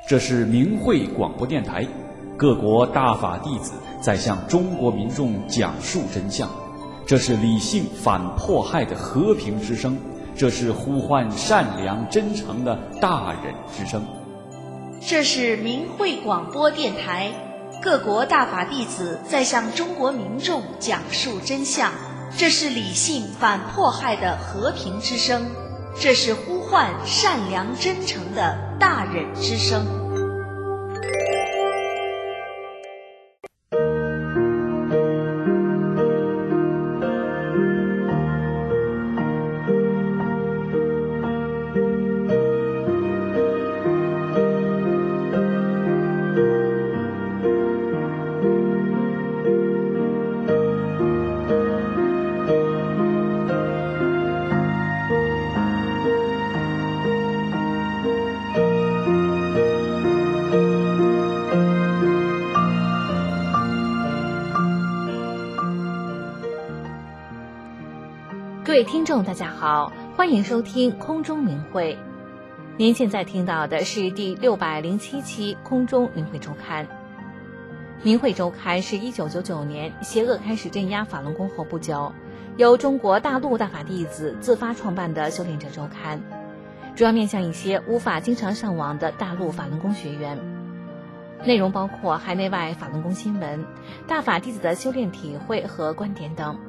这是明慧广播电台，各国大法弟子在向中国民众讲述真相。这是理性反迫害的和平之声，这是呼唤善良真诚的大忍之声。 这是明慧广播电台，各国大法弟子在向中国民众讲述真相。这是理性反迫害的和平之声，这是呼唤善良真诚的大忍之声。 各位听众大家好，欢迎收听空中明慧。您现在听到的是第607期空中明慧周刊。明慧周刊是1999年邪恶开始镇压法轮功后不久，由中国大陆大法弟子自发创办的修炼者周刊，主要面向一些无法经常上网的大陆法轮功学员。内容包括海内外法轮功新闻、大法弟子的修炼体会和观点等。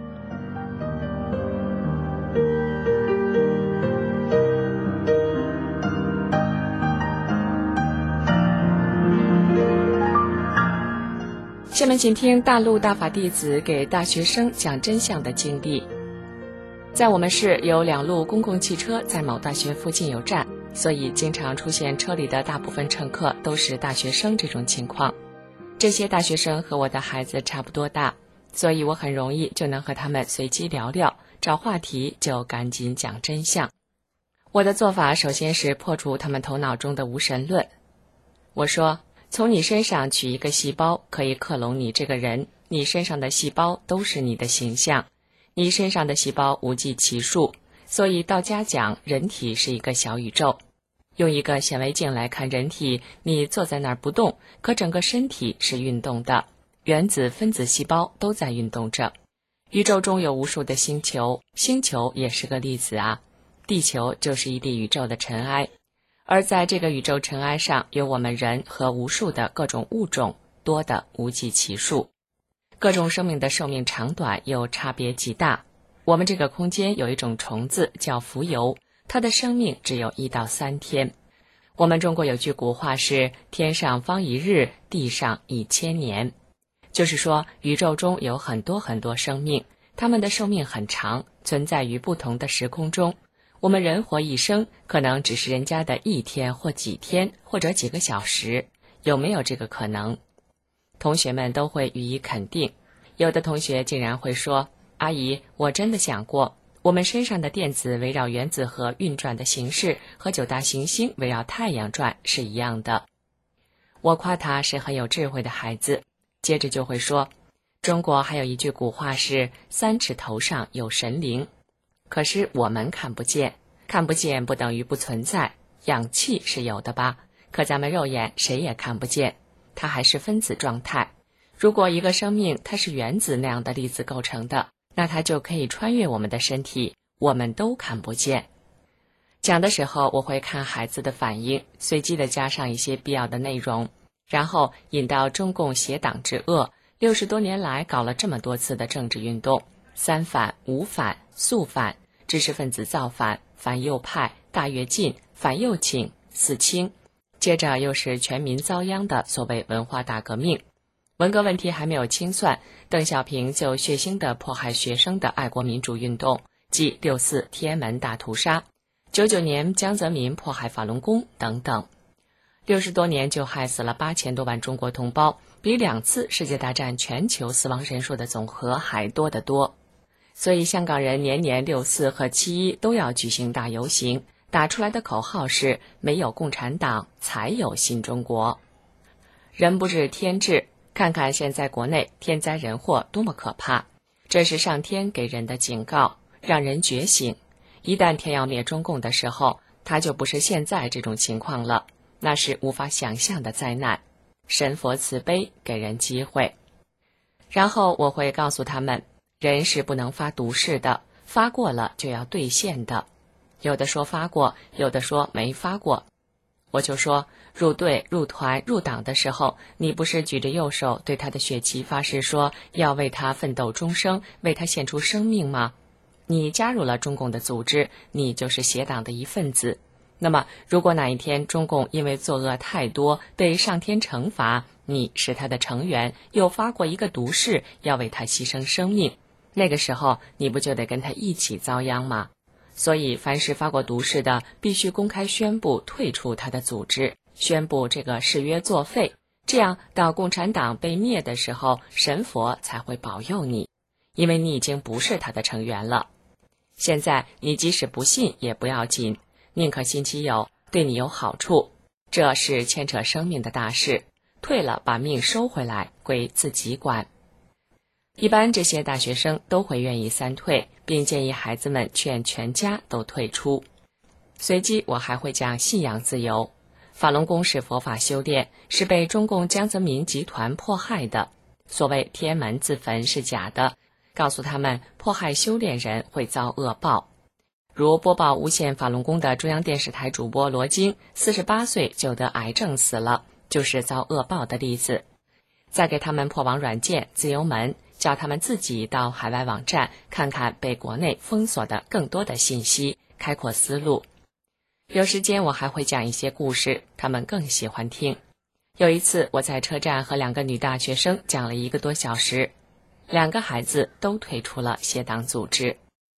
下面请听大陆大法弟子给大学生讲真相的经历。在我们市有2路公共汽车在某大学附近有站，所以经常出现车里的大部分乘客都是大学生这种情况。这些大学生和我的孩子差不多大，所以我很容易就能和他们随机聊聊，找话题就赶紧讲真相。我的做法首先是破除他们头脑中的无神论。我说，从你身上取一个细胞可以克隆你这个人，你身上的细胞都是你的形象，你身上的细胞无计其数，所以道家讲人体是一个小宇宙。用一个显微镜来看人体，你坐在那儿不动，可整个身体是运动的，原子分子细胞都在运动着。宇宙中有无数的星球，星球也是个粒子啊，地球就是一粒宇宙的尘埃。而在这个宇宙尘埃上有我们人和无数的各种物种，多得无计其数。各种生命的寿命长短又差别极大。我们这个空间有一种虫子叫蜉蝣，它的生命只有1到3天。我们中国有句古话是天上方1日，地上1000年。就是说宇宙中有很多很多生命，它们的寿命很长，存在于不同的时空中。我们人活一生，可能只是人家的1天或几天，或者几个小时，有没有这个可能？同学们都会予以肯定。有的同学竟然会说，阿姨，我真的想过，我们身上的电子围绕原子核运转的形式和9大行星围绕太阳转是一样的。我夸他是很有智慧的孩子，接着就会说，中国还有一句古话是3尺头上有神灵。可是我们看不见，看不见不等于不存在。氧气是有的吧，可咱们肉眼谁也看不见，它还是分子状态。如果一个生命它是原子那样的粒子构成的，那它就可以穿越我们的身体，我们都看不见。讲的时候我会看孩子的反应，随机的加上一些必要的内容，然后引到中共邪党之恶60多年来搞了这么多次的政治运动，3反、5反、肃反、知识分子造反、反右派、大跃进、反右倾、4清，接着又是全民遭殃的所谓文化大革命。文革问题还没有清算，邓小平就血腥地迫害学生的爱国民主运动，即6·4天安门大屠杀，99年江泽民迫害法轮功等等。60多年就害死了8000多万中国同胞，比2次世界大战全球死亡人数的总和还多得多。所以香港人年年6·4和7·1都要举行大游行，打出来的口号是没有共产党才有新中国。人不治天治，看看现在国内天灾人祸多么可怕，这是上天给人的警告，让人觉醒。一旦天要灭中共的时候，它就不是现在这种情况了。 那是无法想象的灾难。神佛慈悲，给人机会。然后我会告诉他们，人是不能发毒誓的，发过了就要兑现的。有的说发过，有的说没发过。我就说，入队、入团、入党的时候，你不是举着右手对他的血旗发誓说要为他奋斗终生，为他献出生命吗？你加入了中共的组织，你就是邪党的一份子。那么如果哪一天中共因为作恶太多被上天惩罚，你是他的成员，又发过一个毒誓要为他牺牲生命，那个时候你不就得跟他一起遭殃吗？所以凡是发过毒誓的，必须公开宣布退出他的组织，宣布这个誓约作废，这样到共产党被灭的时候，神佛才会保佑你，因为你已经不是他的成员了。现在你即使不信也不要紧，宁可信其有，对你有好处，这是牵扯生命的大事，退了把命收回来，归自己管。一般这些大学生都会愿意三退，并建议孩子们劝全家都退出。随即我还会讲信仰自由。法轮功是佛法修炼，是被中共江泽民集团迫害的，所谓天安门自焚是假的，告诉他们迫害修炼人会遭恶报。如播报诬陷法轮功的中央电视台主播罗京48岁就得癌症死了，就是遭恶报的例子。再给他们破网软件自由门，叫他们自己到海外网站看看被国内封锁的更多的信息，开阔思路。有时间我还会讲一些故事，他们更喜欢听。有一次我在车站和2个女大学生讲了1个多小时，2个孩子都退出了邪党组织。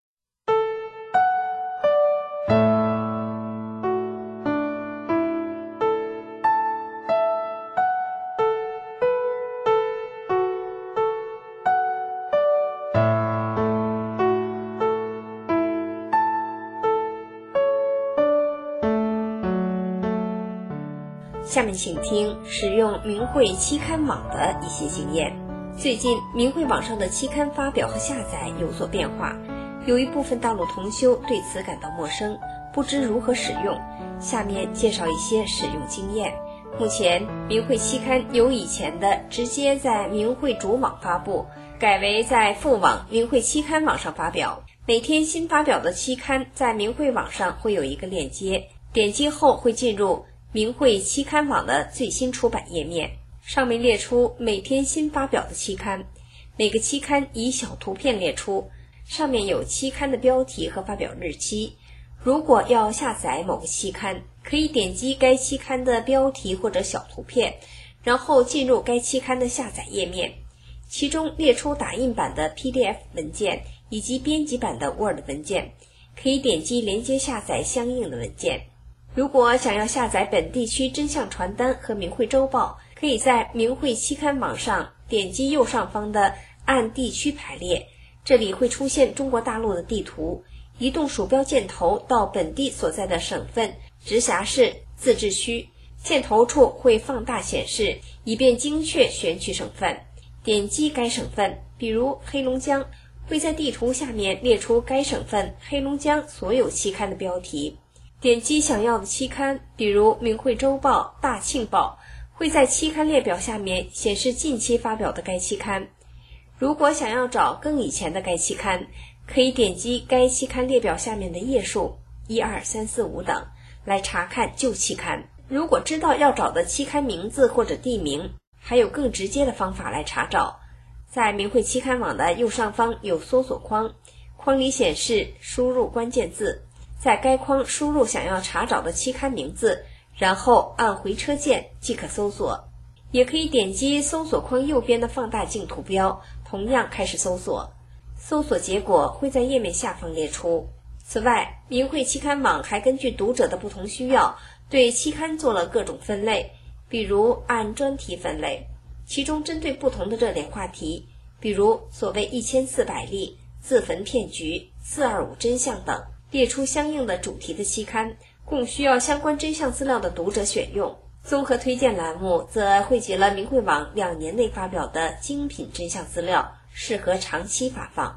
下面请听使用明慧期刊网的一些经验。最近明慧网上的期刊发表和下载有所变化，有一部分大陆同修对此感到陌生，不知如何使用。下面介绍一些使用经验。目前明慧期刊由以前的直接在明慧主网发布，改为在副网明慧期刊网上发表。每天新发表的期刊在明慧网上会有一个链接，点击后会进入明慧期刊网的最新出版页面，上面列出每天新发表的期刊，每个期刊以小图片列出，上面有期刊的标题和发表日期。如果要下载某个期刊，可以点击该期刊的标题或者小图片，然后进入该期刊的下载页面，其中列出打印版的 PDF 文件以及编辑版的 Word 文件，可以点击连接下载相应的文件。如果想要下载本地区真相传单和明慧周报，可以在明慧期刊网上点击右上方的按地区排列，这里会出现中国大陆的地图，移动鼠标箭头到本地所在的省份、直辖市、自治区，箭头处会放大显示，以便精确选取省份。点击该省份，比如黑龙江，会在地图下面列出该省份黑龙江所有期刊的标题。点击想要的期刊，比如明慧周报、大庆报，会在期刊列表下面显示近期发表的该期刊。如果想要找更以前的该期刊，可以点击该期刊列表下面的页数1、2、3、4、5等来查看旧期刊。如果知道要找的期刊名字或者地名，还有更直接的方法来查找。在明慧期刊网的右上方有搜索框，框里显示输入关键字，在该框输入想要查找的期刊名字，然后按回车键即可搜索。也可以点击搜索框右边的放大镜图标，同样开始搜索。搜索结果会在页面下方列出。此外，明慧期刊网还根据读者的不同需要，对期刊做了各种分类，比如按专题分类，其中针对不同的热点话题，比如所谓1400例、自焚骗局、425真相等，列出相应的主题的期刊，供需要相关真相资料的读者选用。综合推荐栏目则汇集了明慧网2年内发表的精品真相资料，适合长期发放。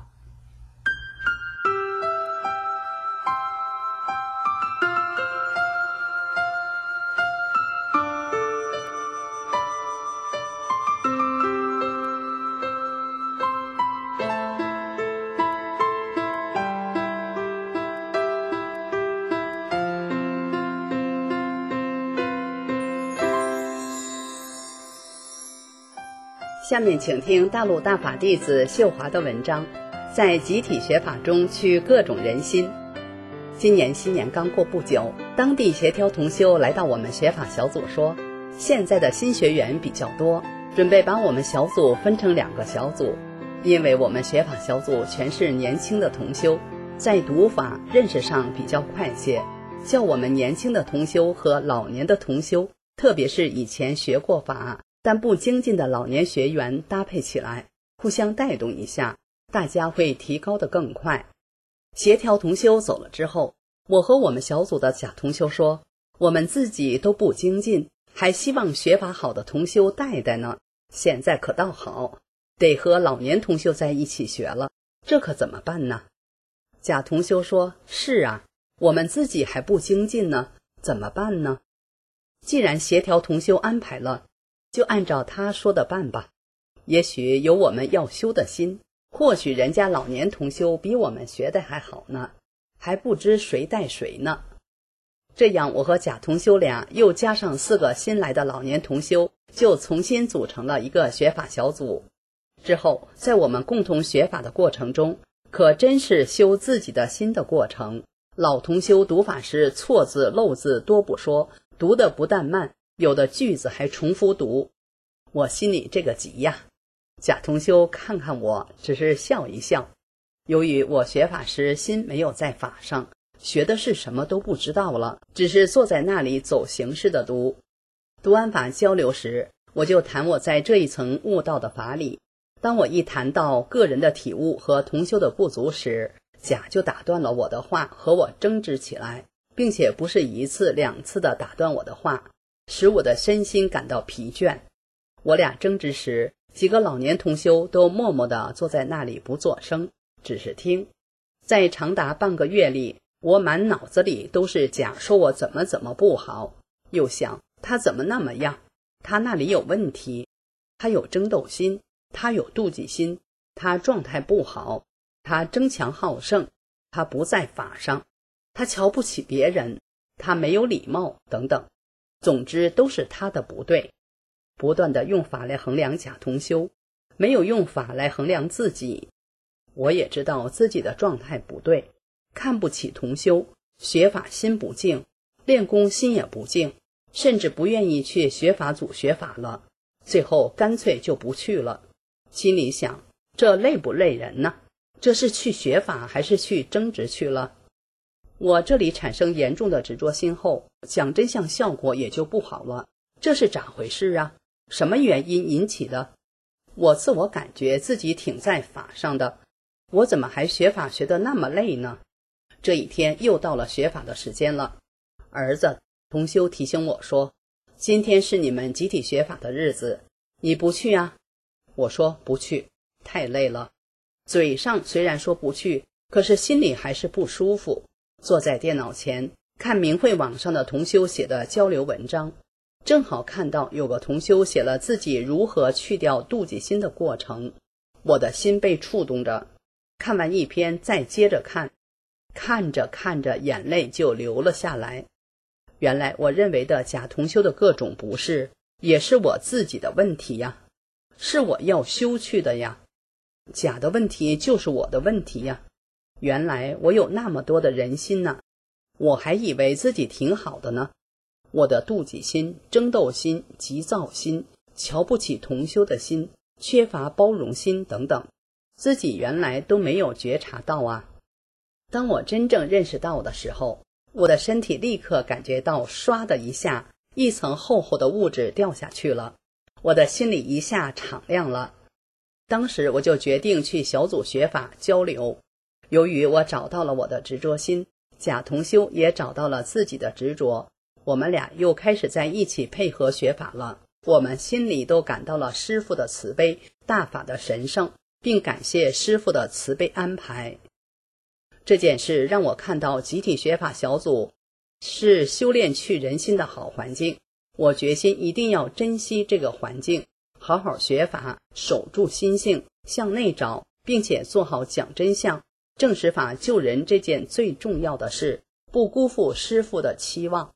下面请听大陆大法弟子秀华的文章，在集体学法中取各种人心。今年新年刚过不久，当地协调同修来到我们学法小组说，现在的新学员比较多，准备把我们小组分成2个小组，因为我们学法小组全是年轻的同修，在读法认识上比较快些，叫我们年轻的同修和老年的同修，特别是以前学过法但不精进的老年学员搭配起来，互相带动一下，大家会提高得更快。协调同修走了之后，我和我们小组的假同修说，我们自己都不精进，还希望学法好的同修带带呢，现在可倒好，得和老年同修在一起学了，这可怎么办呢？假同修说，是啊，我们自己还不精进呢，怎么办呢？既然协调同修安排了，就按照他说的办吧，也许有我们要修的心，或许人家老年同修比我们学的还好呢，还不知谁带谁呢。这样我和假同修俩又加上4个新来的老年同修，就重新组成了一个学法小组。之后在我们共同学法的过程中，可真是修自己的心的过程。老同修读法时错字漏字多不说，读的不但慢，有的句子还重复读，我心里这个急呀。假同修看看我，只是笑一笑。由于我学法时心没有在法上，学的是什么都不知道了，只是坐在那里走形式的读。读完法交流时，我就谈我在这一层悟到的法理。当我一谈到个人的体悟和同修的不足时，甲就打断了我的话，和我争执起来，并且不是1次2次的打断我的话，使我的身心感到疲倦。我俩争执时，几个老年同修都默默地坐在那里不作声，只是听。在长达半个月里，我满脑子里都是甲说我怎么不好，又想他怎么那么样，他那里有问题，他有争斗心，他有妒忌心，他状态不好，他争强好胜，他不在法上，他瞧不起别人，他没有礼貌等等，总之都是他的不对。不断地用法来衡量假同修，没有用法来衡量自己。我也知道自己的状态不对，看不起同修，学法心不静，练功心也不静，甚至不愿意去学法组学法了，最后干脆就不去了。心里想，这累不累人呢？这是去学法还是去争执去了？我这里产生严重的执着心后，讲真相效果也就不好了，这是咋回事啊？什么原因引起的？我自我感觉自己挺在法上的，我怎么还学法学得那么累呢？这一天又到了学法的时间了，儿子同修提醒我说，今天是你们集体学法的日子，你不去啊？我说不去，太累了。嘴上虽然说不去，可是心里还是不舒服。坐在电脑前看明慧网上的同修写的交流文章，正好看到有个同修写了自己如何去掉妒忌心的过程，我的心被触动着。看完一篇再接着看，看着看着眼泪就流了下来。原来我认为的假同修的各种不是，也是我自己的问题呀，是我要修去的呀。假的问题就是我的问题呀。原来我有那么多的人心呢，我还以为自己挺好的呢。我的妒忌心、争斗心、急躁心、瞧不起同修的心、缺乏包容心等等，自己原来都没有觉察到啊。当我真正认识到的时候，我的身体立刻感觉到唰的一下，一层厚厚的物质掉下去了，我的心里一下敞亮了。当时我就决定去小组学法交流。由于我找到了我的执着心，假同修也找到了自己的执着，我们俩又开始在一起配合学法了。我们心里都感到了师父的慈悲，大法的神圣，并感谢师父的慈悲安排。这件事让我看到集体学法小组是修炼去人心的好环境，我决心一定要珍惜这个环境，好好学法，守住心性，向内找，并且做好讲真相、正实法救人这件最重要的事，不辜负师父的期望。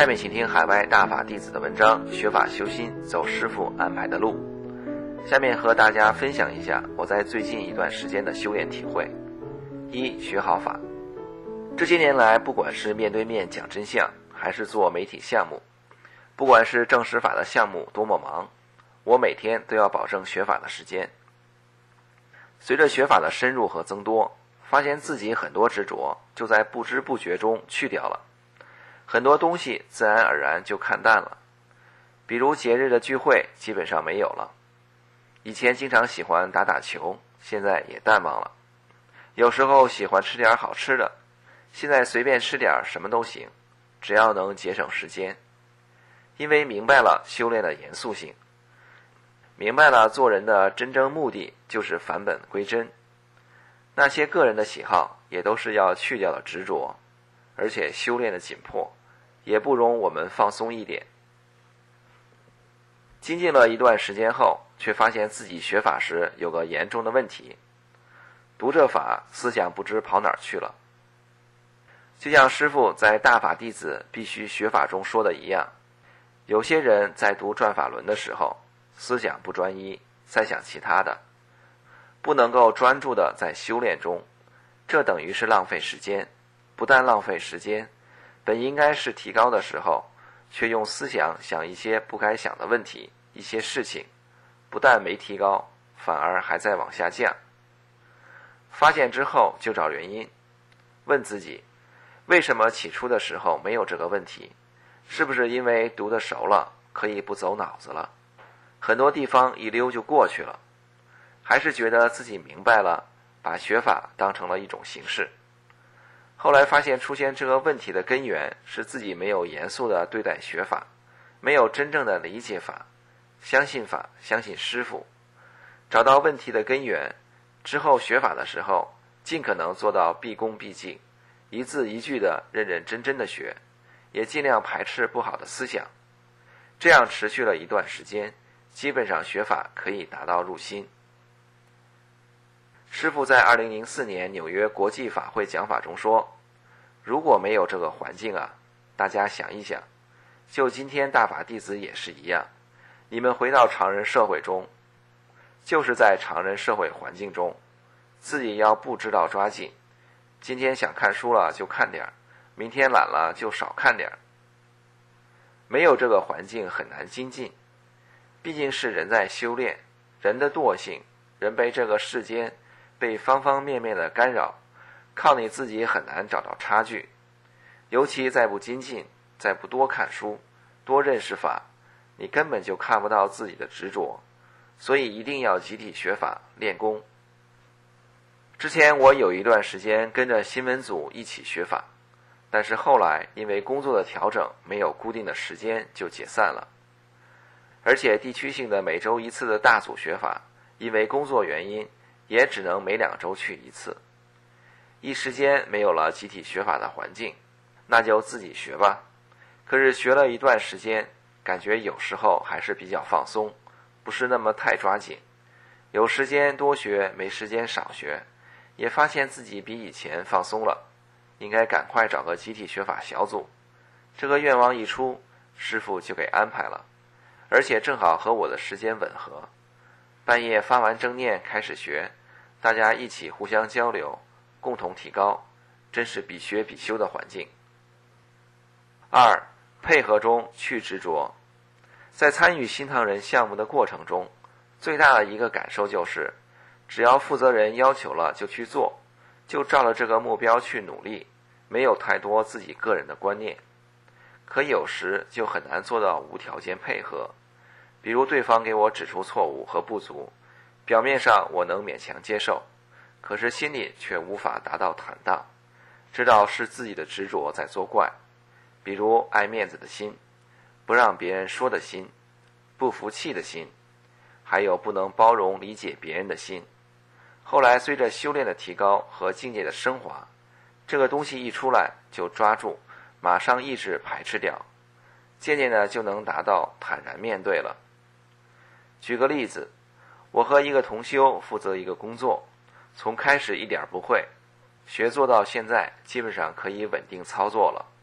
下面请听海外大法弟子的文章《学法修心，走师父安排的路》。下面和大家分享一下我在最近一段时间的修炼体会。一、学好法。这些年来，不管是面对面讲真相，还是做媒体项目，不管是正实法的项目多么忙，我每天都要保证学法的时间。随着学法的深入和增多，发现自己很多执着就在不知不觉中去掉了，很多东西自然而然就看淡了。比如节日的聚会基本上没有了，以前经常喜欢打打球，现在也淡忘了。有时候喜欢吃点好吃的，现在随便吃点什么都行，只要能节省时间。因为明白了修炼的严肃性，明白了做人的真正目的就是返本归真，那些个人的喜好也都是要去掉的执着，而且修炼的紧迫也不容我们放松一点。精进了一段时间后，却发现自己学法时有个严重的问题，读这法思想不知跑哪儿去了。就像师父在大法弟子必须学法中说的一样，有些人在读转法轮的时候思想不专一，在想其他的，不能够专注的在修炼中，这等于是浪费时间。不但浪费时间，本应该是提高的时候，却用思想想一些不该想的问题，一些事情，不但没提高，反而还在往下降。发现之后就找原因，问自己，为什么起初的时候没有这个问题？是不是因为读得熟了，可以不走脑子了，很多地方一溜就过去了？还是觉得自己明白了，把学法当成了一种形式？后来发现出现这个问题的根源是自己没有严肃地对待学法，没有真正的理解法，相信法，相信师父。找到问题的根源之后，学法的时候尽可能做到毕恭毕敬，一字一句的认认真真的学，也尽量排斥不好的思想。这样持续了一段时间，基本上学法可以达到入心。师父在2004年纽约国际法会讲法中说，如果没有这个环境啊，大家想一想，就今天大法弟子也是一样，你们回到常人社会中，就是在常人社会环境中，自己要不知道抓紧，今天想看书了就看点，明天懒了就少看点。没有这个环境很难精进，毕竟是人在修炼，人的惰性，人被这个世间被方方面面的干扰，靠你自己很难找到差距。尤其再不精进，再不多看书，多认识法，你根本就看不到自己的执着。所以一定要集体学法练功。之前我有一段时间跟着新闻组一起学法，但是后来因为工作的调整，没有固定的时间就解散了。而且地区性的每周一次的大组学法，因为工作原因也只能每2周去一次，一时间没有了集体学法的环境，那就自己学吧。可是学了一段时间，感觉有时候还是比较放松，不是那么太抓紧，有时间多学，没时间少学，也发现自己比以前放松了，应该赶快找个集体学法小组。这个愿望一出，师父就给安排了，而且正好和我的时间吻合。半夜发完正念开始学，大家一起互相交流，共同提高，真是比学比修的环境。2. 配合中去执着。在参与新唐人项目的过程中，最大的一个感受就是，只要负责人要求了就去做，就照着这个目标去努力，没有太多自己个人的观念。可有时就很难做到无条件配合，比如对方给我指出错误和不足，表面上我能勉强接受，可是心里却无法达到坦荡，知道是自己的执着在作怪。比如爱面子的心，不让别人说的心，不服气的心，还有不能包容理解别人的心。后来随着修炼的提高和境界的升华，这个东西一出来就抓住，马上抑制排斥掉，渐渐的就能达到坦然面对了。举个例子，我和一个同修负责一个工作，从开始一点不会，学做到现在基本上可以稳定操作了。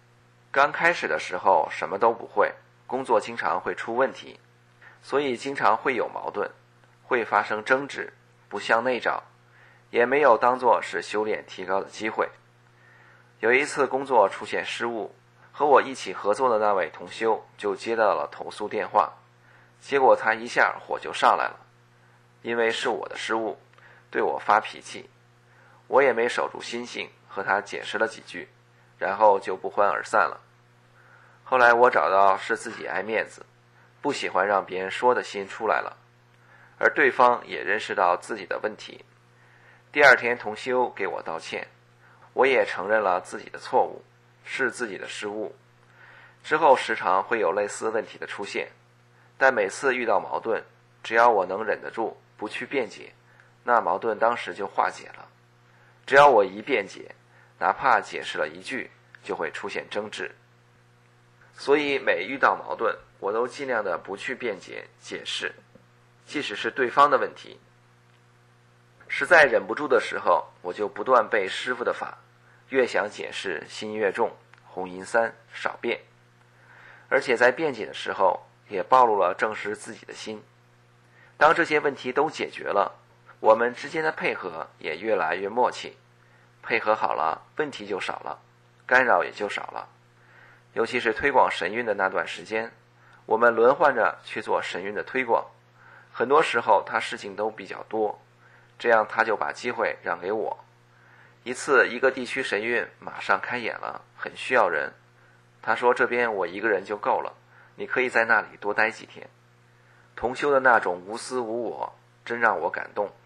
刚开始的时候什么都不会，工作经常会出问题，所以经常会有矛盾，会发生争执，不向内找，也没有当作是修炼提高的机会。有一次工作出现失误，和我一起合作的那位同修就接到了投诉电话，结果他一下火就上来了，因为是我的失误，对我发脾气，我也没守住心性，和他解释了几句，然后就不欢而散了。后来我找到是自己爱面子，不喜欢让别人说的心出来了，而对方也认识到自己的问题。第二天同修给我道歉，我也承认了自己的错误，是自己的失误。之后时常会有类似问题的出现，但每次遇到矛盾，只要我能忍得住，不去辩解，那矛盾当时就化解了。只要我一辩解，哪怕解释了一句，就会出现争执。所以每遇到矛盾，我都尽量的不去辩解解释，即使是对方的问题。实在忍不住的时候，我就不断背师父的法，越想解释心越重，红银三少辩。而且在辩解的时候，也暴露了正视自己的心。当这些问题都解决了，我们之间的配合也越来越默契，配合好了，问题就少了，干扰也就少了。尤其是推广神韵的那段时间，我们轮换着去做神韵的推广，很多时候他事情都比较多，这样他就把机会让给我。一次一个地区神韵马上开演了，很需要人，他说这边我一个人就够了，你可以在那里多待几天。同修的那种无私无我，真让我感动。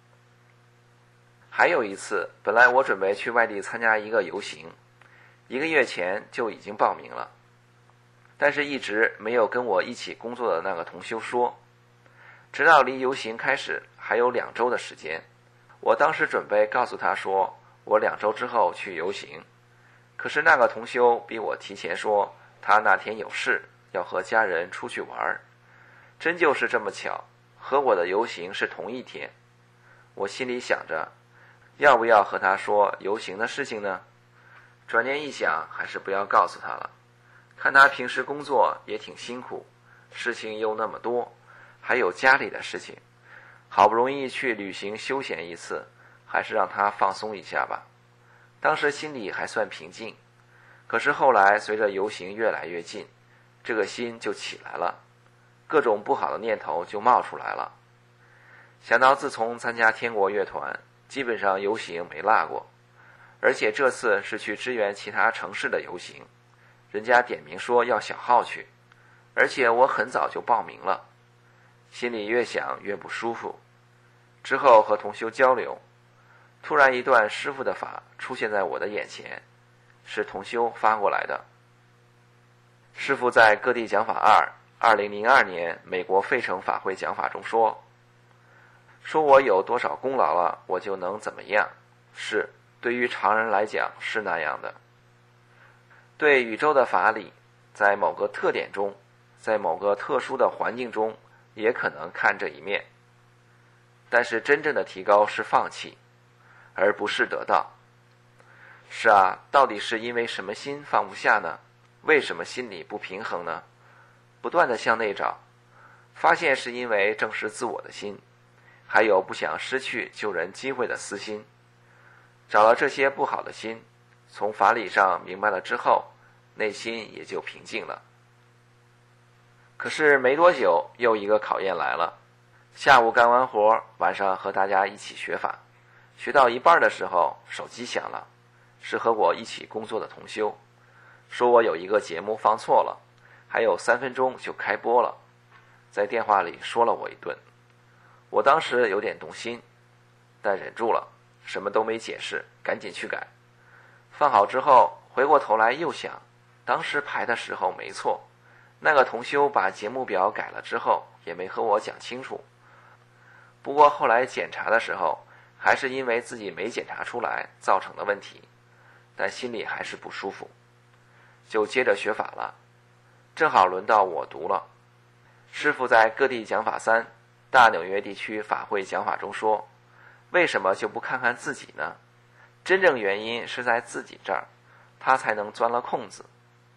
还有一次，本来我准备去外地参加一个游行，1个月前就已经报名了，但是一直没有跟我一起工作的那个同修说，直到离游行开始还有2周的时间，我当时准备告诉他说我2周之后去游行，可是那个同修比我提前说他那天有事要和家人出去玩，真就是这么巧，和我的游行是同一天。我心里想着要不要和他说游行的事情呢？转念一想，还是不要告诉他了，看他平时工作也挺辛苦，事情又那么多，还有家里的事情，好不容易去旅行休闲一次，还是让他放松一下吧。当时心里还算平静，可是后来随着游行越来越近，这个心就起来了，各种不好的念头就冒出来了。想到自从参加天国乐团，基本上游行没落过，而且这次是去支援其他城市的游行，人家点名说要小号去，而且我很早就报名了，心里越想越不舒服。之后和同修交流，突然一段师父的法出现在我的眼前，是同修发过来的。师父在各地讲法2002年美国费城法会讲法中说我有多少功劳了，我就能怎么样，是对于常人来讲是那样的。对宇宙的法理，在某个特点中，在某个特殊的环境中，也可能看这一面。但是真正的提高是放弃，而不是得到。是啊，到底是因为什么心放不下呢？为什么心里不平衡呢？不断地向内找，发现是因为正视自我的心，还有不想失去救人机会的私心。找了这些不好的心，从法理上明白了之后，内心也就平静了。可是没多久，又一个考验来了。下午干完活，晚上和大家一起学法，学到一半的时候，手机响了，是和我一起工作的同修，说我有一个节目放错了，还有3分钟就开播了，在电话里说了我一顿。我当时有点动心，但忍住了，什么都没解释，赶紧去改。放好之后，回过头来又想，当时排的时候没错，那个同修把节目表改了之后，也没和我讲清楚。不过后来检查的时候，还是因为自己没检查出来造成的问题，但心里还是不舒服，就接着学法了。正好轮到我读了。师父在各地讲法3大纽约地区法会讲法中说，为什么就不看看自己呢？真正原因是在自己这儿，他才能钻了空子。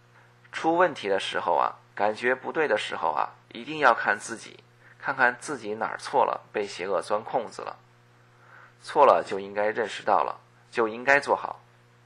出问题的时候啊，感觉不对的时候啊，一定要看自己，看看自己哪儿错了，被邪恶钻空子了。错了就应该认识到了，就应该做好。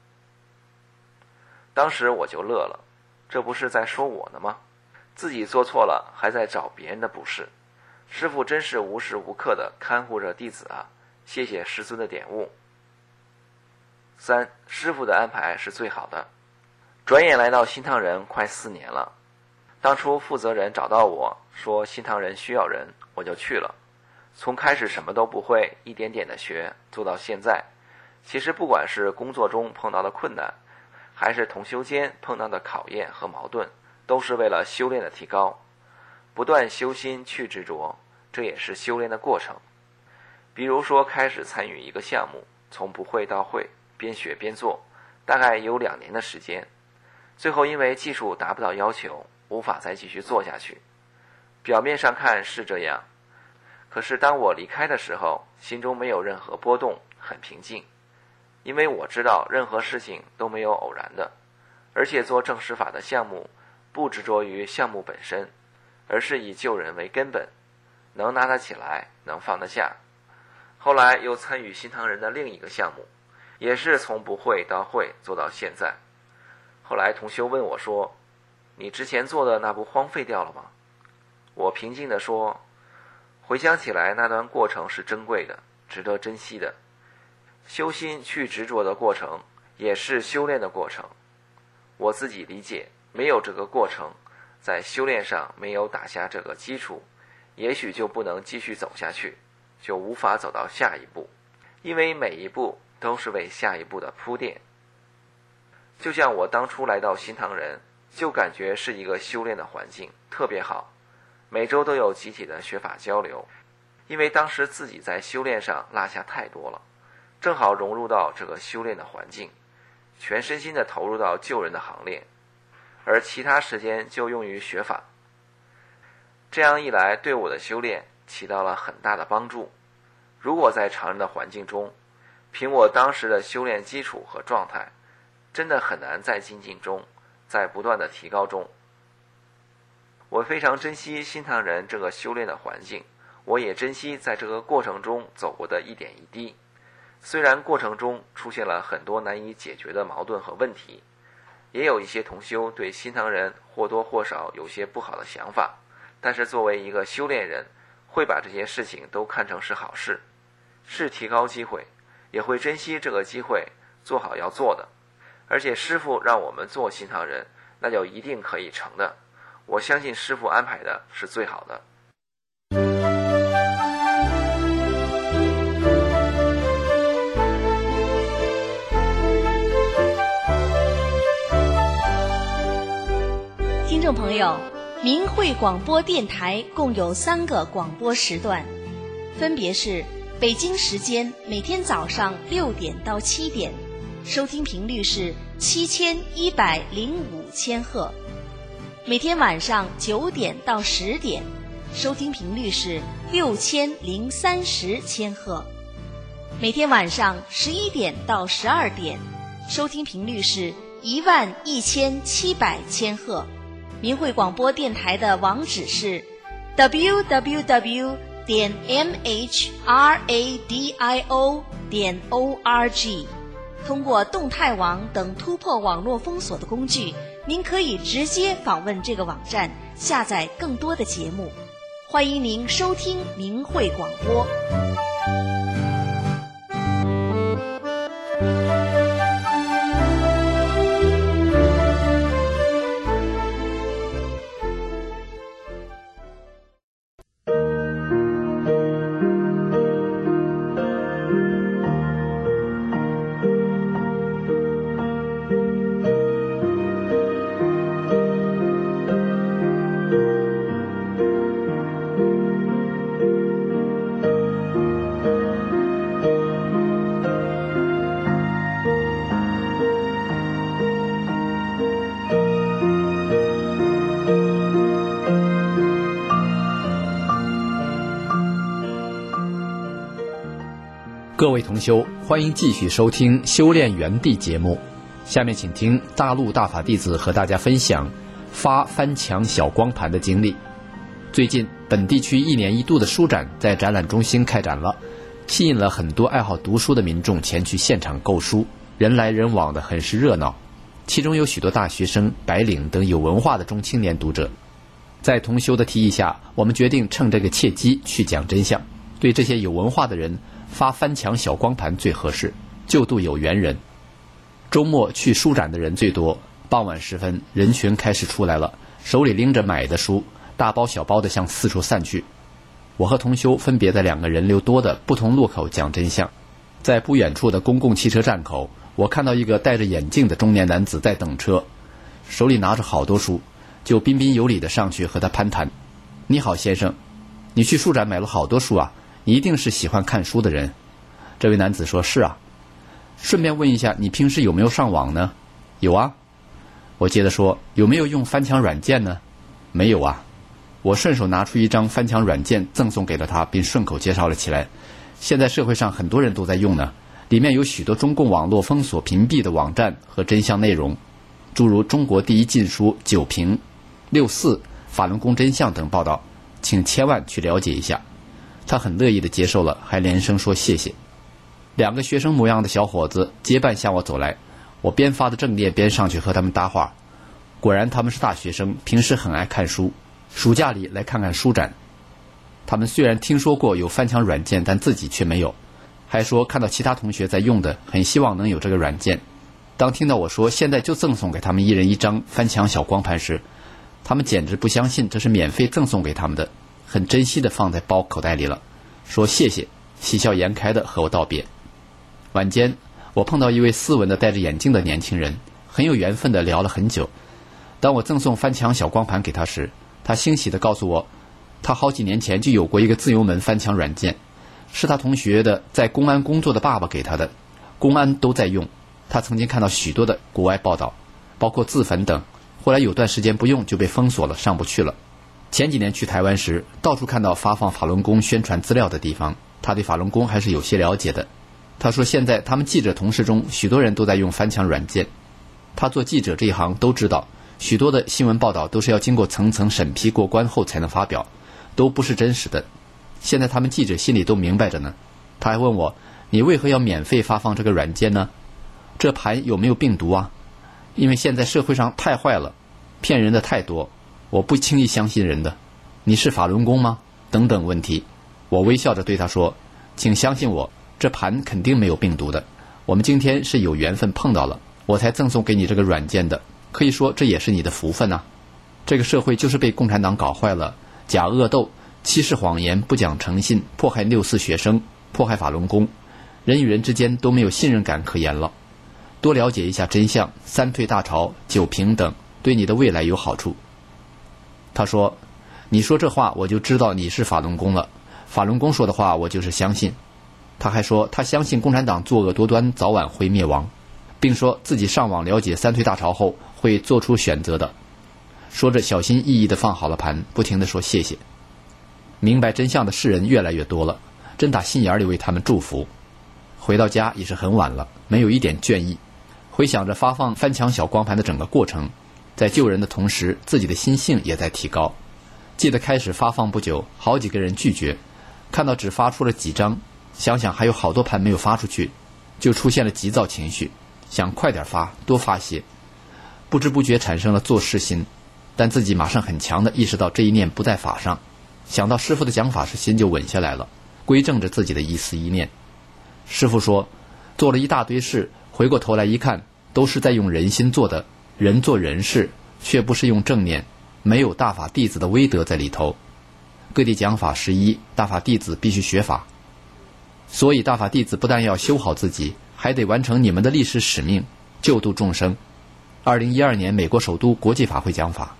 当时我就乐了，这不是在说我呢吗？自己做错了，还在找别人的不是。师父真是无时无刻地看护着弟子啊，谢谢师尊的点悟。3. 师父的安排是最好的。转眼来到新唐人快4年了，当初负责人找到我说新唐人需要人，我就去了。从开始什么都不会，一点点的学，做到现在。其实不管是工作中碰到的困难，还是同修间碰到的考验和矛盾，都是为了修炼的提高。不断修心去执着，这也是修炼的过程。比如说开始参与一个项目，从不会到会，边学边做，大概有2年的时间。最后因为技术达不到要求，无法再继续做下去。表面上看是这样，可是当我离开的时候，心中没有任何波动，很平静。因为我知道任何事情都没有偶然的，而且做正实法的项目不执着于项目本身，而是以救人为根本，能拿得起来，能放得下。后来又参与新唐人的另一个项目，也是从不会到会做到现在。后来同修问我说，你之前做的那不荒废掉了吗？我平静地说，回想起来那段过程是珍贵的，值得珍惜的。修心去执着的过程也是修炼的过程。我自己理解，没有这个过程，在修炼上没有打下这个基础，也许就不能继续走下去，就无法走到下一步，因为每一步都是为下一步的铺垫。就像我当初来到新唐人，就感觉是一个修炼的环境，特别好，每周都有集体的学法交流。因为当时自己在修炼上落下太多了，正好融入到这个修炼的环境，全身心地投入到救人的行列，而其他时间就用于学法。这样一来，对我的修炼起到了很大的帮助。如果在常人的环境中，凭我当时的修炼基础和状态，真的很难在精进中，在不断的提高中。我非常珍惜新唐人这个修炼的环境，我也珍惜在这个过程中走过的一点一滴。虽然过程中出现了很多难以解决的矛盾和问题，也有一些同修对新唐人或多或少有些不好的想法，但是作为一个修炼人，会把这些事情都看成是好事，是提高机会，也会珍惜这个机会，做好要做的。而且师父让我们做新唐人，那就一定可以成的。我相信师父安排的是最好的。 听众朋友，明慧广播电台共有3个广播时段，分别是北京时间每天早上6点到7点，收听频率是7105千赫；每天晚上9点到10点，收听频率是6030千赫；每天晚上11点到12点，收听频率是11700千赫。明慧广播电台的网址是 www.mhradio.org。 通过动态网等突破网络封锁的工具，您可以直接访问这个网站，下载更多的节目。欢迎您收听明慧广播。 各位同修，欢迎继续收听修炼园地节目。下面请听大陆大法弟子和大家分享发翻墙小光盘的经历。最近本地区1年1度的书展在展览中心开展了，吸引了很多爱好读书的民众前去现场购书，人来人往的很是热闹。其中有许多大学生、白领等有文化的中青年读者。在同修的提议下，我们决定趁这个契机去讲真相。对这些有文化的人，发翻墙小光盘最合适，救度有缘人。周末去书展的人最多，傍晚时分，人群开始出来了，手里拎着买的书，大包小包的向四处散去。我和同修分别在2个人流多的不同路口讲真相。在不远处的公共汽车站口，我看到一个戴着眼镜的中年男子在等车，手里拿着好多书，就彬彬有礼地上去和他攀谈。你好先生，你去书展买了好多书啊，你一定是喜欢看书的人。这位男子说是啊。顺便问一下，你平时有没有上网呢？有啊。我接着说，有没有用翻墙软件呢？没有啊。我顺手拿出一张翻墙软件赠送给了他，并顺口介绍了起来。现在社会上很多人都在用呢，里面有许多中共网络封锁屏蔽的网站和真相内容，诸如中国第一禁书9评、6·4、法轮功真相等报道，请千万去了解一下。他很乐意地接受了，还连声说谢谢。2个学生模样的小伙子结伴向我走来，我边发着正念边上去和他们搭话。果然他们是大学生，平时很爱看书，暑假里来看看书展。他们虽然听说过有翻墙软件，但自己却没有，还说看到其他同学在用的，很希望能有这个软件。当听到我说现在就赠送给他们1人1张翻墙小光盘时，他们简直不相信这是免费赠送给他们的，很珍惜地放在包口袋里了，说谢谢，喜笑颜开地和我道别。晚间我碰到一位斯文的戴着眼镜的年轻人，很有缘分地聊了很久。当我赠送翻墙小光盘给他时，他欣喜地告诉我，他好几年前就有过一个自由门翻墙软件，是他同学的在公安工作的爸爸给他的，公安都在用。他曾经看到许多的国外报道，包括自焚等，后来有段时间不用就被封锁了，上不去了。前几年去台湾时，到处看到发放法轮功宣传资料的地方，他对法轮功还是有些了解的。他说现在他们记者同事中许多人都在用翻墙软件，他做记者这一行都知道，许多的新闻报道都是要经过层层审批过关后才能发表，都不是真实的。现在他们记者心里都明白着呢。他还问我，你为何要免费发放这个软件呢？这盘有没有病毒啊？因为现在社会上太坏了，骗人的太多，我不轻易相信人的。你是法轮功吗？等等问题。我微笑着对他说，请相信我，这盘肯定没有病毒的，我们今天是有缘分碰到了，我才赠送给你这个软件的，可以说这也是你的福分啊。这个社会就是被共产党搞坏了，假恶斗、欺世谎言、不讲诚信，迫害6·4学生，迫害法轮功，人与人之间都没有信任感可言了。多了解一下真相，3退大潮、9评等，对你的未来有好处。他说，你说这话我就知道你是法轮功了，法轮功说的话我就是相信。他还说他相信共产党作恶多端，早晚会灭亡，并说自己上网了解3退大潮后会做出选择的。说着小心翼翼地放好了盘，不停地说谢谢。明白真相的世人越来越多了，真打心眼里为他们祝福。回到家已是很晚了，没有一点倦意。回想着发放翻墙小光盘的整个过程，在救人的同时，自己的心性也在提高。记得开始发放不久，好几个人拒绝，看到只发出了几张，想想还有好多盘没有发出去，就出现了急躁情绪，想快点发，多发些。不知不觉产生了做事心，但自己马上很强地意识到这一念不在法上，想到师父的讲法时，心就稳下来了，归正着自己的一思一念。师父说，做了一大堆事，回过头来一看，都是在用人心做的，人做人事，却不是用正念，没有大法弟子的威德在里头。各地讲法11，大法弟子必须学法，所以大法弟子不但要修好自己，还得完成你们的历史使命，救度众生。2012年美国首都国际法会讲法。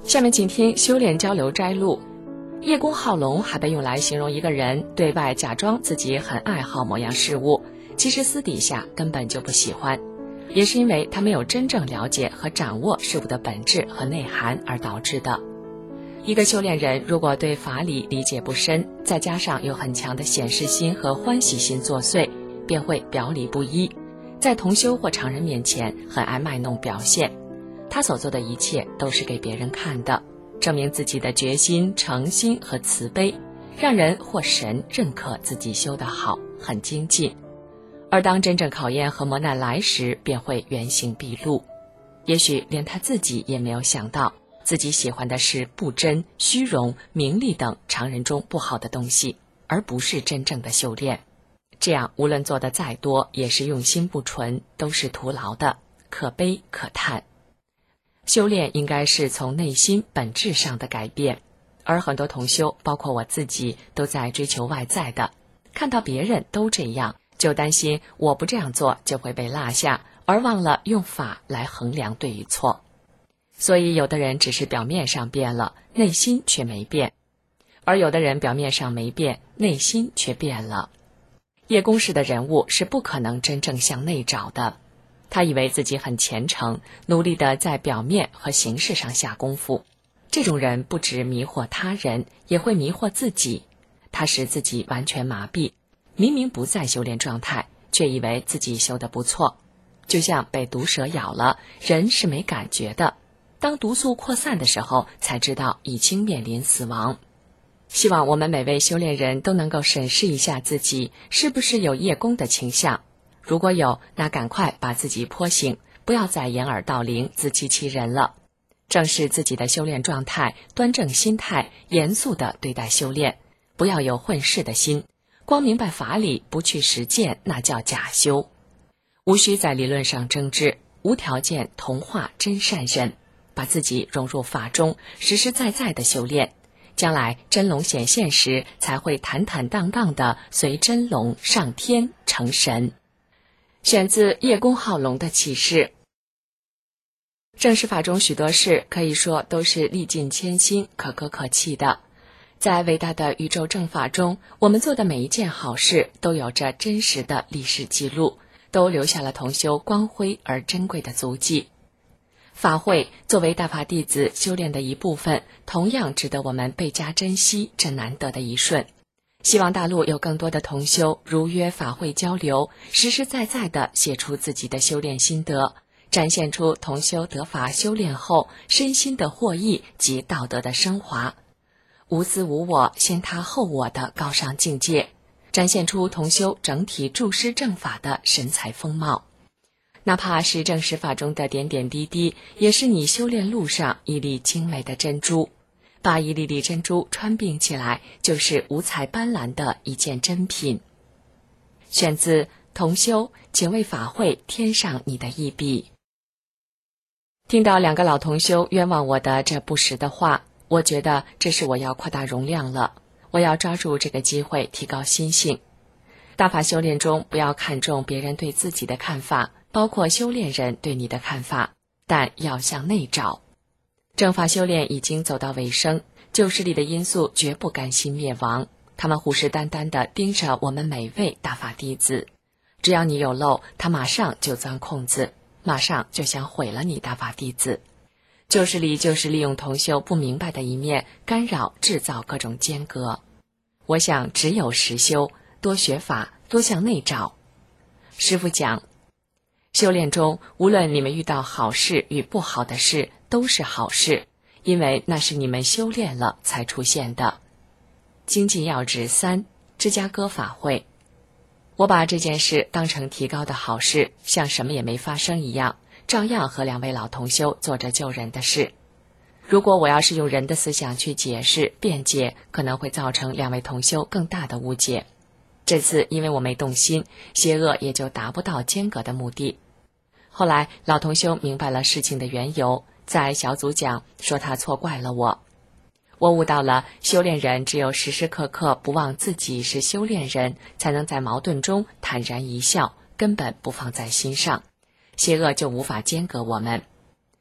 下面请听修炼交流摘录。叶公好龙还被用来形容一个人对外假装自己很爱好某样事物，其实私底下根本就不喜欢，也是因为他没有真正了解和掌握事物的本质和内涵而导致的。一个修炼人如果对法理理解不深，再加上有很强的显示心和欢喜心作祟，便会表里不一，在同修或常人面前很爱卖弄表现。他所做的一切都是给别人看的，证明自己的决心、诚心和慈悲，让人或神认可自己修得好，很精进。而当真正考验和磨难来时，便会原形毕露。也许连他自己也没有想到，自己喜欢的是不真、虚荣、名利等常人中不好的东西，而不是真正的修炼。这样无论做得再多，也是用心不纯，都是徒劳的，可悲可叹。修炼应该是从内心本质上的改变，而很多同修，包括我自己，都在追求外在的，看到别人都这样，就担心我不这样做就会被落下，而忘了用法来衡量对与错。所以有的人只是表面上变了，内心却没变，而有的人表面上没变，内心却变了。叶公式的人物是不可能真正向内找的，他以为自己很虔诚，努力地在表面和形式上下功夫。这种人不止迷惑他人，也会迷惑自己，他使自己完全麻痹，明明不在修炼状态，却以为自己修得不错。就像被毒蛇咬了，人是没感觉的，当毒素扩散的时候，才知道已经面临死亡。希望我们每位修炼人都能够审视一下自己是不是有叶公的倾向，如果有，那赶快把自己泼醒，不要再掩耳盗铃、自欺欺人了。正视自己的修炼状态，端正心态，严肃地对待修炼，不要有混世的心，光明白法理不去实践，那叫假修。无需在理论上争执，无条件同化真善人，把自己融入法中，实实在在的修炼，将来真龙显现时，才会坦坦荡荡地随真龙上天成神。选自叶公好龙的启示。正式法中许多事可以说都是历尽千辛，可歌可泣的。在伟大的宇宙正法中，我们做的每一件好事都有着真实的历史记录，都留下了同修光辉而珍贵的足迹。法会作为大法弟子修炼的一部分，同样值得我们倍加珍惜这难得的一瞬。希望大陆有更多的同修如约法会交流，实实在在地写出自己的修炼心得，展现出同修得法修炼后身心的获益及道德的升华，无私无我、先他后我的高尚境界，展现出同修整体注师正法的神采风貌。哪怕是正实法中的点点滴滴，也是你修炼路上一粒精美的珍珠。把一粒粒珍珠穿并起来，就是五彩斑斓的一件珍品。选自同修，请为法会添上你的一笔。听到两个老同修冤枉我的这不实的话，我觉得这是我要扩大容量了，我要抓住这个机会提高心性。大法修炼中不要看重别人对自己的看法，包括修炼人对你的看法，但要向内找。正法修炼已经走到尾声，旧势力的因素绝不甘心灭亡，他们虎视眈眈地盯着我们每位大法弟子，只要你有漏，他马上就钻空子，马上就想毁了你大法弟子。旧势力就是利用同修不明白的一面，干扰制造各种间隔。我想只有实修，多学法，多向内找。师父讲，修炼中无论你们遇到好事与不好的事，都是好事，因为那是你们修炼了才出现的。精进要旨3，芝加哥法会。我把这件事当成提高的好事，像什么也没发生一样，照样和两位老同修做着救人的事。如果我要是用人的思想去解释辩解，可能会造成两位同修更大的误解。这次因为我没动心，邪恶也就达不到间隔的目的。后来老同修明白了事情的缘由，在小组讲说他错怪了我。我悟到了修炼人只有时时刻刻不忘自己是修炼人，才能在矛盾中坦然一笑，根本不放在心上，邪恶就无法间隔我们。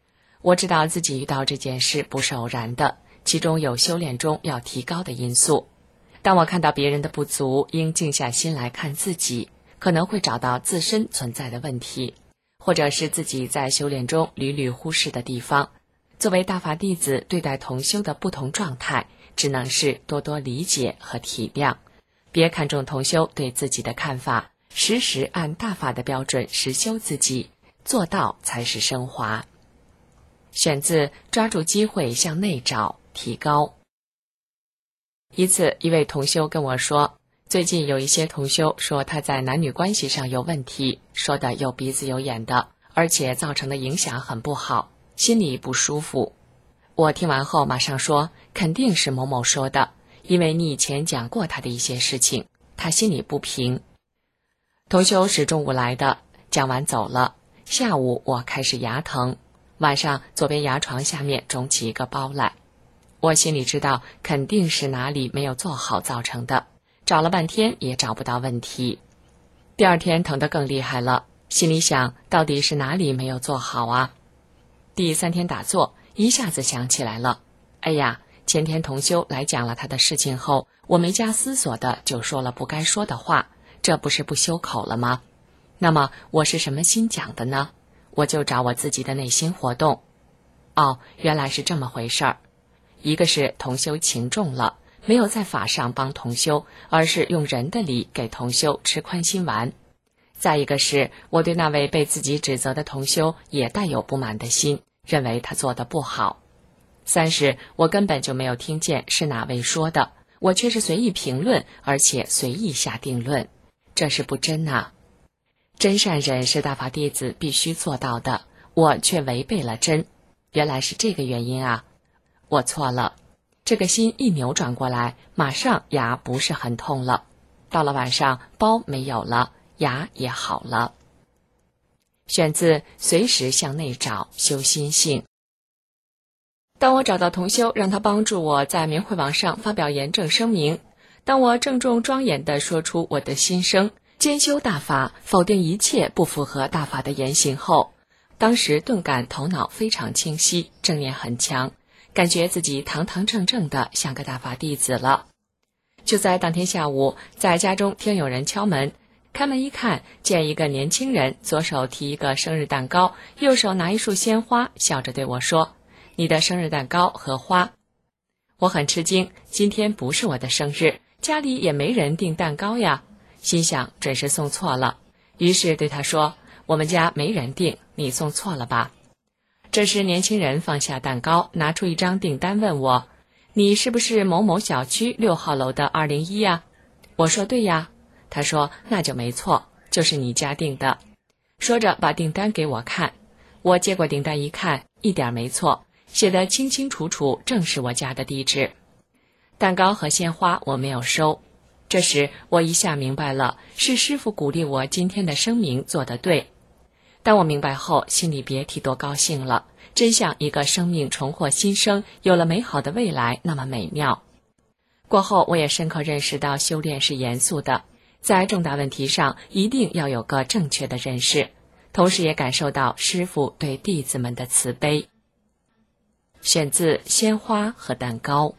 我知道自己遇到这件事不是偶然的，其中有修炼中要提高的因素。当我看到别人的不足，应静下心来看自己，可能会找到自身存在的问题，或者是自己在修炼中屡屡忽视的地方。作为大法弟子，对待同修的不同状态，只能是多多理解和体谅，别看重同修对自己的看法，时时按大法的标准实修自己，做到才是升华。选自抓住机会向内找，提高。一次，一位同修跟我说，最近有一些同修说他在男女关系上有问题，说的有鼻子有眼的，而且造成的影响很不好，心里不舒服。我听完后马上说，肯定是某某说的，因为你以前讲过他的一些事情，他心里不平。同修是中午来的，讲完走了。下午我开始牙疼，晚上左边牙床下面肿起一个包来。我心里知道肯定是哪里没有做好造成的，找了半天也找不到问题。第二天疼得更厉害了，心里想到底是哪里没有做好啊？第三天打坐，一下子想起来了，哎呀，前天同修来讲了他的事情后，我没加思索的就说了不该说的话，这不是不修口了吗？那么我是什么心讲的呢？我就找我自己的内心活动。哦，原来是这么回事儿。一个是同修情重了，没有在法上帮同修，而是用人的理给同修吃宽心丸。再一个是我对那位被自己指责的同修也带有不满的心，认为他做得不好。三是我根本就没有听见是哪位说的，我却是随意评论，而且随意下定论，这是不真啊。真善忍是大法弟子必须做到的，我却违背了真。原来是这个原因啊，我错了。这个心一扭转过来，马上牙不是很痛了，到了晚上包没有了，牙也好了。选自随时向内找，修心性。当我找到同修，让他帮助我在明慧网上发表严正声明，当我郑重庄严地说出我的心声，兼修大法，否定一切不符合大法的言行后，当时顿感头脑非常清晰，正念很强，感觉自己堂堂正正的像个大法弟子了。就在当天下午，在家中听有人敲门，开门一看，见一个年轻人左手提一个生日蛋糕，右手拿一束鲜花，笑着对我说，你的生日蛋糕和花。我很吃惊，今天不是我的生日，家里也没人订蛋糕呀，心想准是送错了，于是对他说，我们家没人订，你送错了吧。这时年轻人放下蛋糕，拿出一张订单问我，你是不是某某小区6号楼的201呀？我说对呀。他说那就没错，就是你家订的。说着把订单给我看，我接过订单一看，一点没错，写得清清楚楚，正是我家的地址。蛋糕和鲜花我没有收。这时我一下明白了，是师父鼓励我今天的声明做得对。当我明白后，心里别提多高兴了，真像一个生命重获新生，有了美好的未来那么美妙。过后我也深刻认识到修炼是严肃的，在重大问题上一定要有个正确的认识，同时也感受到师父对弟子们的慈悲。选自鲜花和蛋糕。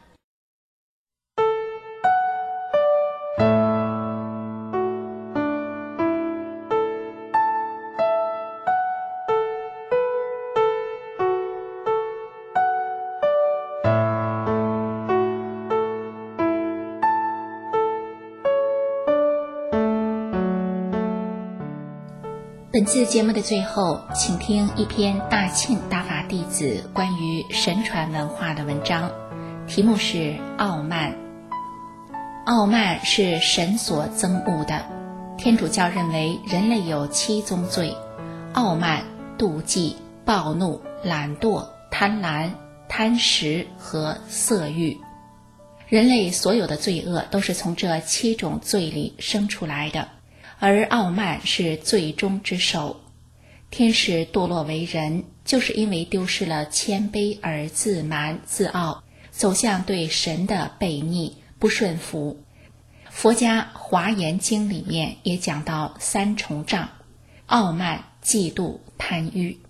本次节目的最后，请听一篇大庆大法弟子关于神传文化的文章，题目是《傲慢》。傲慢是神所憎恶的。天主教认为人类有7宗罪：傲慢、妒忌、暴怒、懒惰、贪婪、贪食和色欲。人类所有的罪恶都是从这7种罪里生出来的。而傲慢是罪中之首。天使堕落为人，就是因为丢失了谦卑而自满自傲，走向对神的悖逆不顺服。佛家华严经里面也讲到3重障：傲慢、嫉妒、贪欲。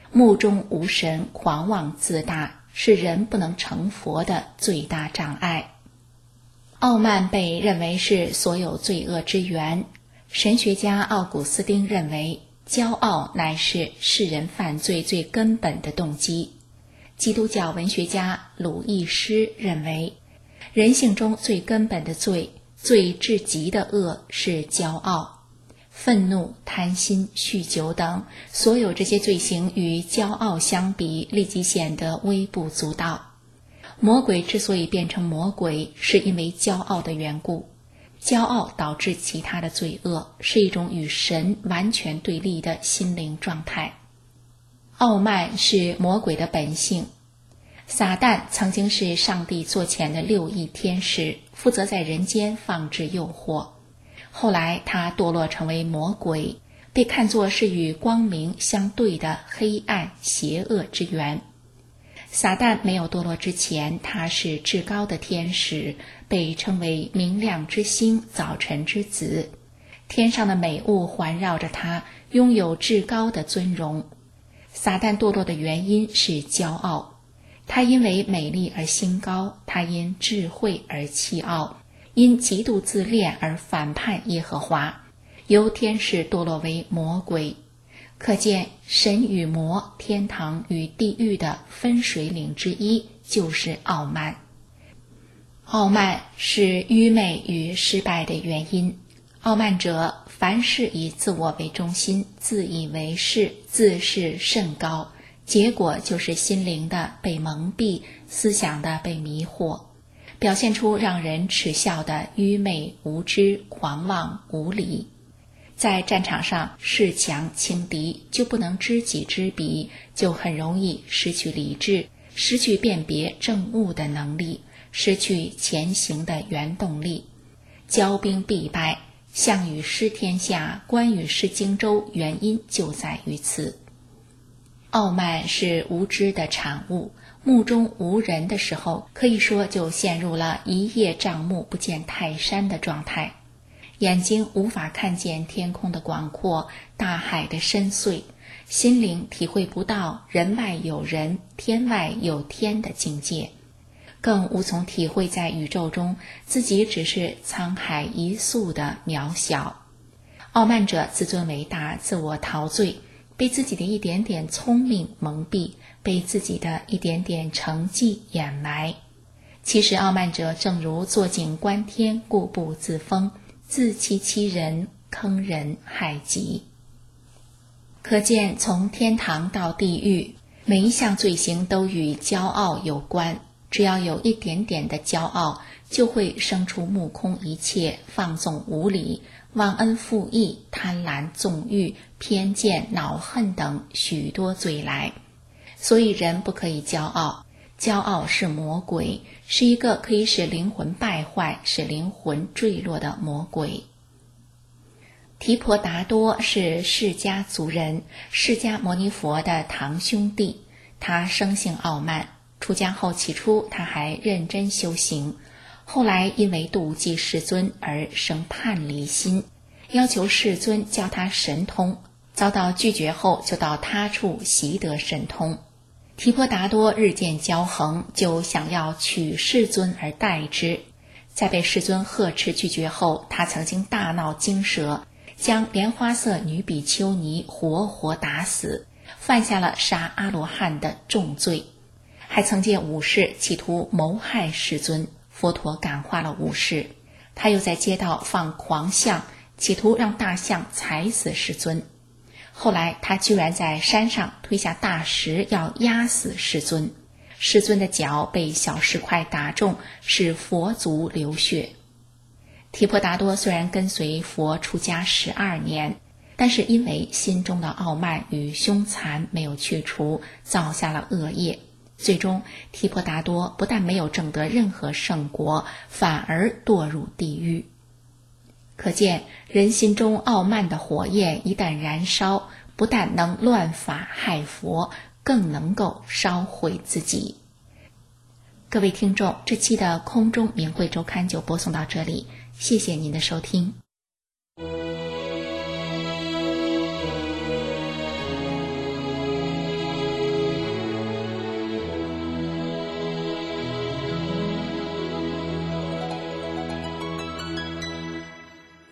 目中无神，狂妄自大，是人不能成佛的最大障碍。傲慢被认为是所有罪恶之源。神学家奥古斯丁认为，骄傲乃是世人犯罪最根本的动机。基督教文学家鲁易斯认为，人性中最根本的罪，最至极的恶是骄傲。愤怒、贪心、酗酒等所有这些罪行与骄傲相比，立即显得微不足道。魔鬼之所以变成魔鬼，是因为骄傲的缘故。骄傲导致其他的罪恶，是一种与神完全对立的心灵状态。傲慢是魔鬼的本性。撒旦曾经是上帝座前的6翼天使，负责在人间放置诱惑。后来他堕落成为魔鬼，被看作是与光明相对的黑暗邪恶之源。撒旦没有堕落之前，他是至高的天使，被称为明亮之星、早晨之子。天上的美物环绕着他，拥有至高的尊荣。撒旦堕落的原因是骄傲，他因为美丽而心高，他因智慧而气傲，因极度自恋而反叛耶和华，由天使堕落为魔鬼。可见神与魔、天堂与地狱的分水岭之一就是傲慢。傲慢是愚昧与失败的原因。傲慢者凡事以自我为中心，自以为是，自视甚高，结果就是心灵的被蒙蔽，思想的被迷惑，表现出让人耻笑的愚昧、无知、狂妄、无理。在战场上恃强轻敌，就不能知己知彼，就很容易失去理智，失去辨别正误的能力，失去前行的原动力。骄兵必败，项羽失天下，关羽失荆州，原因就在于此。傲慢是无知的产物，目中无人的时候，可以说就陷入了一叶障目不见泰山的状态。眼睛无法看见天空的广阔，大海的深邃，心灵体会不到人外有人，天外有天的境界，更无从体会在宇宙中自己只是沧海一粟的渺小。傲慢者自尊为大，自我陶醉，被自己的一点点聪明蒙蔽，被自己的一点点成绩掩埋。其实傲慢者正如坐井观天，固步自封，自欺欺人，坑人害己。可见从天堂到地狱，每一项罪行都与骄傲有关。只要有一点点的骄傲，就会生出目空一切、放纵无礼、忘恩负义、贪婪纵欲、偏见、恼恨等许多罪来。所以人不可以骄傲，骄傲是魔鬼，是一个可以使灵魂败坏、使灵魂坠落的魔鬼。提婆达多是释迦族人，释迦牟尼佛的堂兄弟。他生性傲慢，出家后起初他还认真修行，后来因为妒忌世尊而生叛离心，要求世尊教他神通，遭到拒绝后就到他处习得神通。提婆达多日渐骄横，就想要取世尊而代之。在被世尊呵斥拒绝后，他曾经大闹精舍，将莲花色女比丘尼活活打死，犯下了杀阿罗汉的重罪。还曾见武士企图谋害世尊，佛陀感化了武士。他又在街道放狂象，企图让大象踩死世尊。后来他居然在山上推下大石要压死世尊，世尊的脚被小石块打中，使佛足流血。提婆达多虽然跟随佛出家12年，但是因为心中的傲慢与凶残没有去除，造下了恶业。最终提婆达多不但没有证得任何圣果，反而堕入地狱。可见人心中傲慢的火焰一旦燃烧，不但能乱法害佛，更能够烧毁自己。各位听众，这期的空中明慧周刊就播送到这里，谢谢您的收听。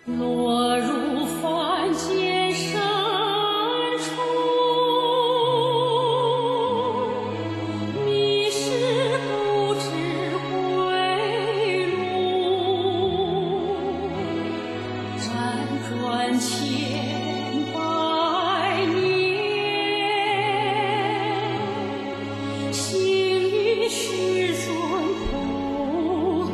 落入凡间深处，迷失不知归路，辗转千百年，行于世尊普渡。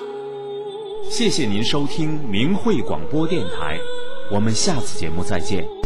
谢谢您收听明慧广播电台，我们下次节目再见。